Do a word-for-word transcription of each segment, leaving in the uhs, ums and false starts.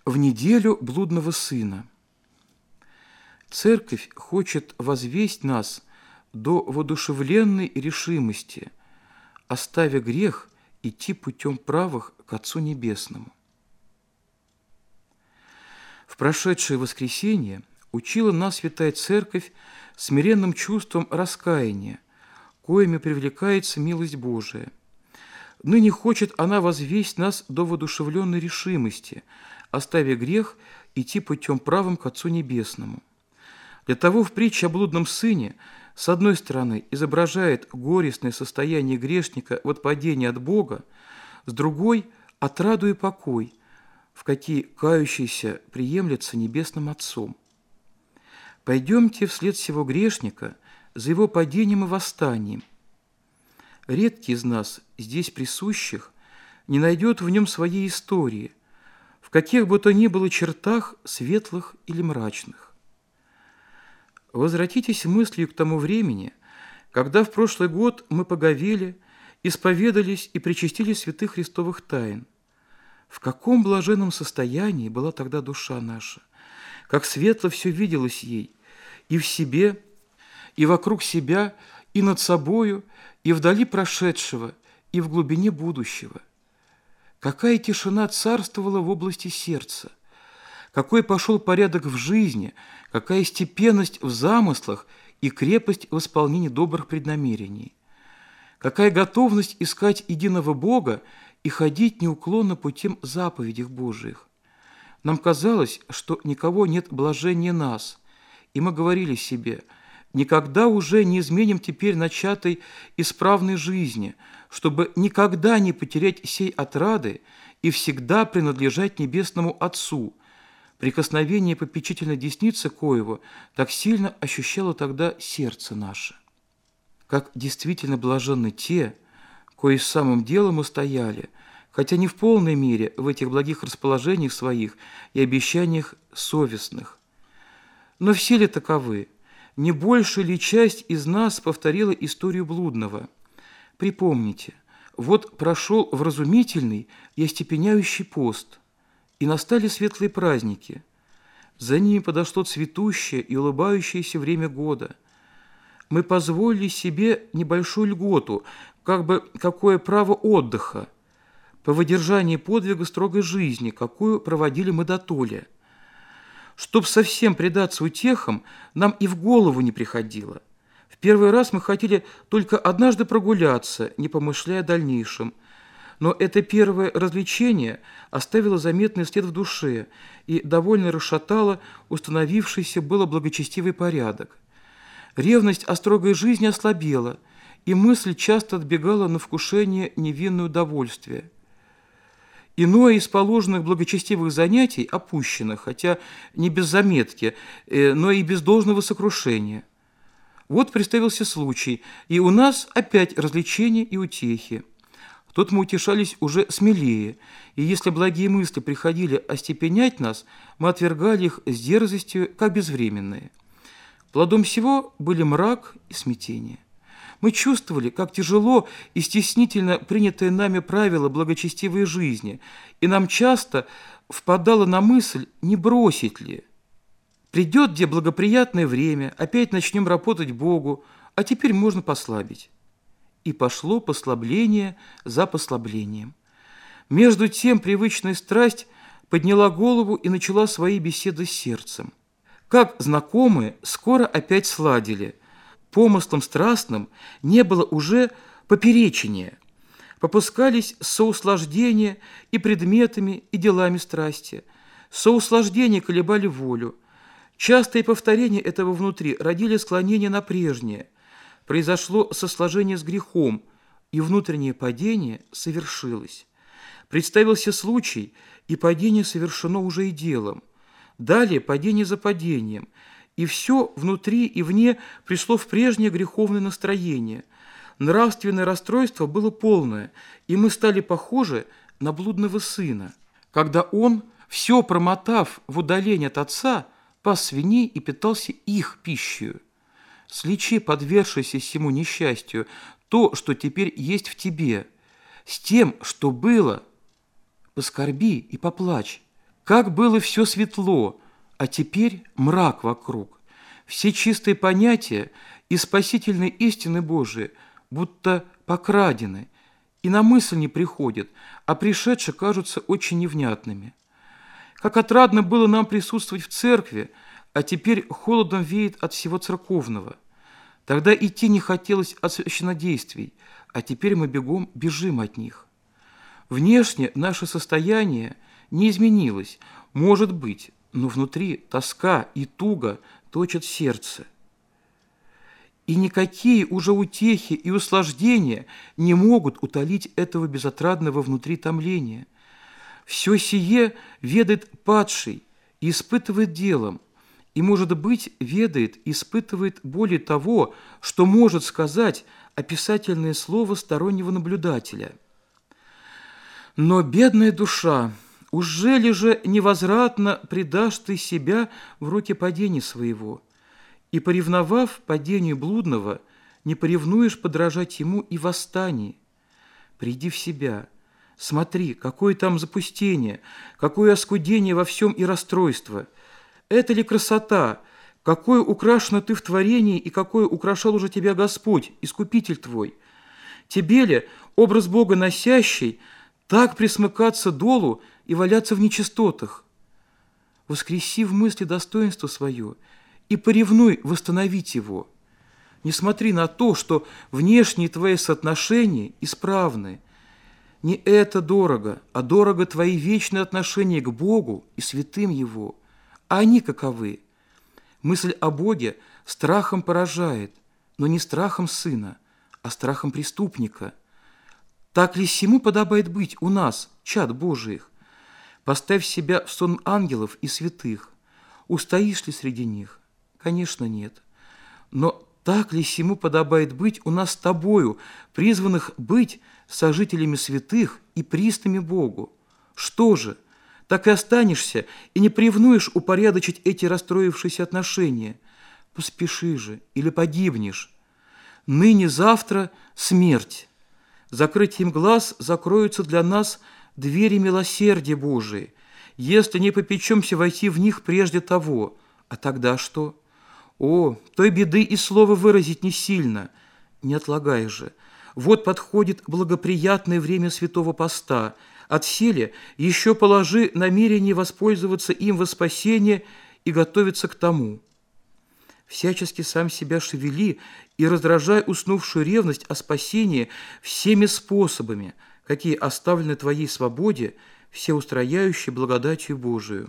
В неделю блудного сына. Церковь хочет возвесть нас до воодушевленной решимости, оставя грех, идти путем правых к Отцу Небесному. В прошедшее воскресенье учила нас Святая Церковь смиренным чувством раскаяния, коими привлекается милость Божия. Ныне хочет она возвесть нас до воодушевленной решимости, оставя грех, идти путем правым к Отцу Небесному. Для того в притче о блудном сыне, с одной стороны, изображает горестное состояние грешника в отпадении от Бога, с другой – отраду и покой, в какие кающийся приемлется Небесным Отцом. Пойдемте вслед сего грешника за его падением и восстанием. Редкий из нас, здесь присущих, не найдет в нем своей истории, в каких бы то ни было чертах, светлых или мрачных. Возвратитесь мыслью к тому времени, когда в прошлый год мы поговели, исповедались и причастили святых Христовых тайн. В каком блаженном состоянии была тогда душа наша, как светло все виделось ей, и в себе, и вокруг себя, и над собою, и вдали прошедшего, и в глубине будущего. Какая тишина царствовала в области сердца, какой пошел порядок в жизни, какая степенность в замыслах и крепость в исполнении добрых преднамерений, какая готовность искать единого Бога и ходить неуклонно путем заповедей Божиих. Нам казалось, что никого нет блаженнее нас, и мы говорили себе: никогда уже не изменим теперь начатой исправной жизни, чтобы никогда не потерять сей отрады и всегда принадлежать Небесному Отцу. Прикосновение попечительной десницы коего так сильно ощущало тогда сердце наше. Как действительно блаженны те, кои с самым делом устояли, хотя не в полной мере в этих благих расположениях своих и обещаниях совестных. Но все ли таковы? Не большая ли часть из нас повторила историю блудного? Припомните, вот прошел вразумительный и остепеняющий пост, и настали светлые праздники. За ними подошло цветущее и улыбающееся время года. Мы позволили себе небольшую льготу, как бы какое право отдыха, по выдержании подвига строгой жизни, какую проводили мы дотоле. Чтоб совсем предаться утехам, нам и в голову не приходило. В первый раз мы хотели только однажды прогуляться, не помышляя о дальнейшем. Но это первое развлечение оставило заметный след в душе и довольно расшатало установившийся было благочестивый порядок. Ревность о строгой жизни ослабела, и мысль часто отбегала на вкушение невинное удовольствие. Иное из положенных благочестивых занятий опущено, хотя не без заметки, но и без должного сокрушения. Вот представился случай, и у нас опять развлечения и утехи. Тут мы утешались уже смелее, и если благие мысли приходили остепенять нас, мы отвергали их с дерзостью, как безвременные. Плодом всего были мрак и смятение. Мы чувствовали, как тяжело и стеснительно принятое нами правило благочестивой жизни, и нам часто впадало на мысль, не бросить ли. Придет где благоприятное время, опять начнем работать Богу, а теперь можно послабить. И пошло послабление за послаблением. Между тем привычная страсть подняла голову и начала свои беседы с сердцем. Как знакомые скоро опять сладили. Помыслом страстным не было уже поперечения. Попускались соуслаждения и предметами, и делами страсти. Соуслаждения колебали волю. Частые повторения этого внутри родили склонение на прежнее. Произошло сосложение с грехом, и внутреннее падение совершилось. Представился случай, и падение совершено уже и делом. Далее падение за падением, и все внутри и вне пришло в прежнее греховное настроение. Нравственное расстройство было полное, и мы стали похожи на блудного сына, когда он, все промотав в удаление от отца, пас свиней и питался их пищей. Сличи, подвергшийся всему несчастью, то, что теперь есть в тебе, с тем, что было, поскорби и поплачь. Как было все светло, а теперь мрак вокруг. Все чистые понятия и спасительные истины Божии будто покрадены, и на мысль не приходят, а пришедшие кажутся очень невнятными. Как отрадно было нам присутствовать в церкви, а теперь холодом веет от всего церковного. Тогда идти не хотелось от священнодействий, а теперь мы бегом бежим от них. Внешне наше состояние не изменилось, может быть, но внутри тоска и туга точат сердце. И никакие уже утехи и услаждения не могут утолить этого безотрадного внутри томления. Все сие ведает падший и испытывает делом, и, может быть, ведает и испытывает более того, что может сказать описательное слово стороннего наблюдателя. Но, бедная душа, ужели же невозвратно предашь ты себя в руки падения своего, и, поревновав падению блудного, не поревнуешь подражать ему и в восстании? Приди в себя, смотри, какое там запустение, какое оскудение во всем и расстройство. Это ли красота, какое украшено ты в творении и какое украшал уже тебя Господь, Искупитель твой? Тебе ли, образ Бога носящий, так присмыкаться долу и валяться в нечистотах? Воскреси в мысли достоинство свое и поревнуй восстановить его. Не смотри на то, что внешние твои соотношения исправны. Не это дорого, а дорого твои вечные отношения к Богу и святым Его. А они каковы? Мысль о Боге страхом поражает, но не страхом сына, а страхом преступника. Так ли сему подобает быть у нас, чад Божиих? Поставь себя в сон ангелов и святых. Устоишь ли среди них? Конечно, нет. Но так ли сему подобает быть у нас с тобою, призванных быть сожителями святых и приснами Богу? Что же, так и останешься и не привнуешь упорядочить эти расстроившиеся отношения? Поспеши же, или погибнешь. Ныне-завтра смерть. Закрытием глаз закроются для нас двери милосердия Божии, если не попечемся войти в них прежде того. А тогда что? О, той беды и слова выразить не сильно. Не отлагай же. Вот подходит благоприятное время святого поста. Отселе еще положи намерение воспользоваться им во спасение и готовиться к тому. Всячески сам себя шевели и раздражай уснувшую ревность о спасении всеми способами, какие оставлены твоей свободе, всеустрояющей благодатью Божию.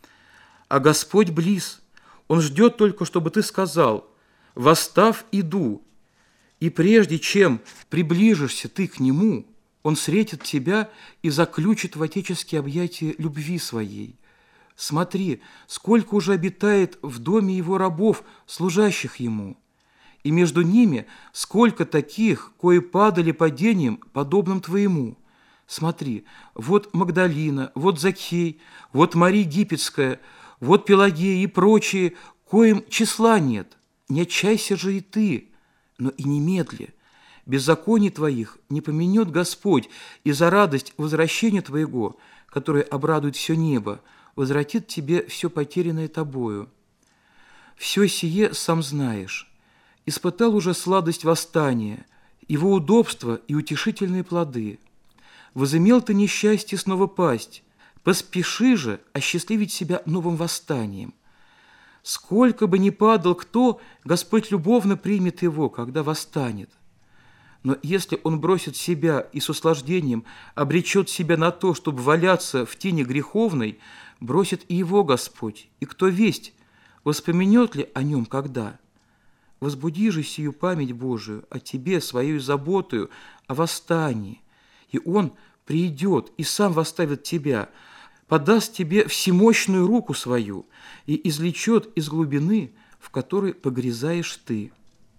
А Господь близ, Он ждет только, чтобы ты сказал: «Восстав, иду», и прежде чем приближишься ты к Нему, Он встретит тебя и заключит в отеческие объятия любви своей. Смотри, сколько уже обитает в доме Его рабов, служащих Ему, и между ними сколько таких, кои падали падением, подобным твоему. Смотри, вот Магдалина, вот Закхей, вот Мария Египетская, вот Пелагея и прочие, коим числа нет. Не отчайся же и ты, но и немедли. Беззаконий твоих не поменет Господь, и за радость возвращения твоего, которое обрадует все небо, возвратит тебе все потерянное тобою. Все сие сам знаешь. Испытал уже сладость восстания, его удобства и утешительные плоды. Возымел ты несчастье снова пасть, поспеши же осчастливить себя новым восстанием. Сколько бы ни падал кто, Господь любовно примет его, когда восстанет. Но если он бросит себя и с услаждением обречет себя на то, чтобы валяться в тени греховной, бросит и его Господь, и кто весть, воспомянет ли о нем когда? Возбуди же сию память Божию о тебе, своей заботою, о восстании, и Он придет и сам восставит тебя, подаст тебе всемощную руку свою и излечет из глубины, в которой погрязаешь ты.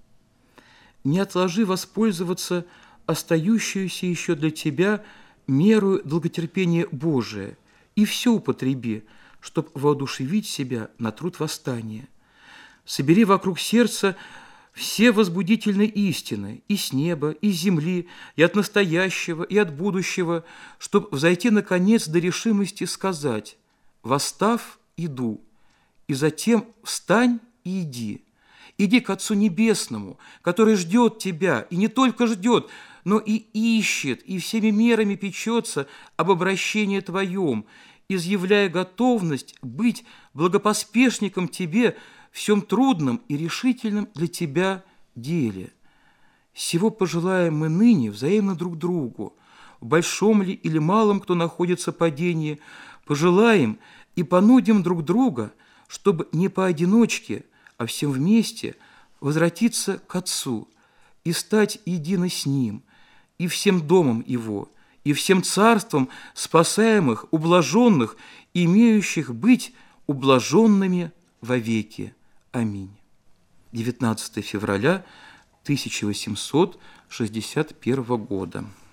Не отложи воспользоваться остающуюся еще для тебя меру долготерпения Божия, и все употреби, чтоб воодушевить себя на труд восстания. Собери вокруг сердца все возбудительные истины и с неба, и с земли, и от настоящего, и от будущего, чтоб взойти, наконец, до решимости сказать: восстав, иду, и затем встань и иди. Иди к Отцу Небесному, который ждет тебя, и не только ждет, но и ищет, и всеми мерами печется об обращении твоем, изъявляя готовность быть благопоспешником тебе в всем трудном и решительном для тебя деле. Сего пожелаем мы ныне взаимно друг другу, в большом ли или малом, кто находится падении, пожелаем и понудим друг друга, чтобы не поодиночке, а всем вместе возвратиться к Отцу и стать едины с Ним, и всем домом Его, и всем царством спасаемых, ублаженных, имеющих быть ублаженными вовеки. Аминь. девятнадцатое февраля тысяча восемьсот шестьдесят первого года.